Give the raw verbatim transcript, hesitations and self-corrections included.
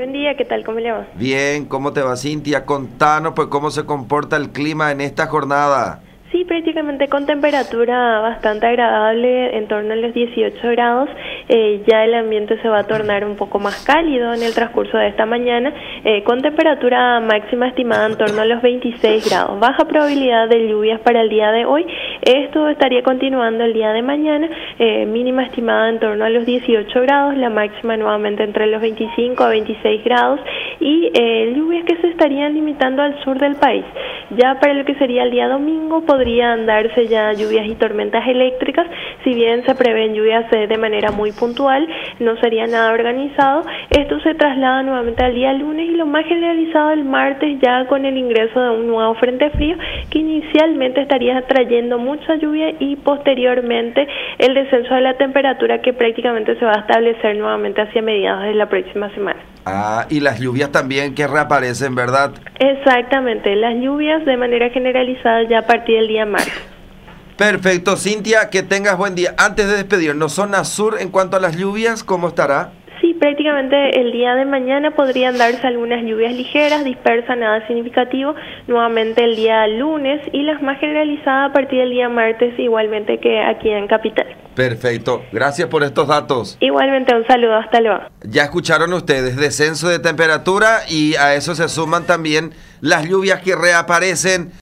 buen día, ¿qué tal? ¿Cómo le va? Bien, ¿cómo te va, Cintia? Contanos pues cómo se comporta el clima en esta jornada. Sí, prácticamente con temperatura bastante agradable, en torno a los dieciocho grados. Eh, ya el ambiente se va a tornar un poco más cálido en el transcurso de esta mañana, eh, con temperatura máxima estimada en torno a los veintiséis grados. Baja probabilidad de lluvias para el día de hoy. Esto estaría continuando el día de mañana, eh, mínima estimada en torno a los dieciocho grados, la máxima nuevamente entre los veinticinco a veintiséis grados, y eh, lluvias que se estarían limitando al sur del país. Ya para lo que sería el día domingo podrían darse ya lluvias y tormentas eléctricas. Si bien se prevén lluvias eh, de manera muy puntual, no sería nada organizado. Esto se traslada nuevamente al día lunes y lo más generalizado el martes, ya con el ingreso de un nuevo frente frío que inicialmente estaría trayendo mucha lluvia y posteriormente el descenso de la temperatura, que prácticamente se va a establecer nuevamente hacia mediados de la próxima semana. Ah, y las lluvias también que reaparecen, ¿verdad? Exactamente, las lluvias de manera generalizada ya a partir del día martes. Perfecto, Cintia, que tengas buen día. Antes de despedirnos, zona sur en cuanto a las lluvias, ¿cómo estará? Sí, prácticamente el día de mañana podrían darse algunas lluvias ligeras, dispersas, nada significativo, nuevamente el día lunes, y las más generalizadas a partir del día martes, igualmente que aquí en Capital. Perfecto, gracias por estos datos. Igualmente un saludo, hasta luego. Ya escucharon ustedes, descenso de temperatura y a eso se suman también las lluvias que reaparecen.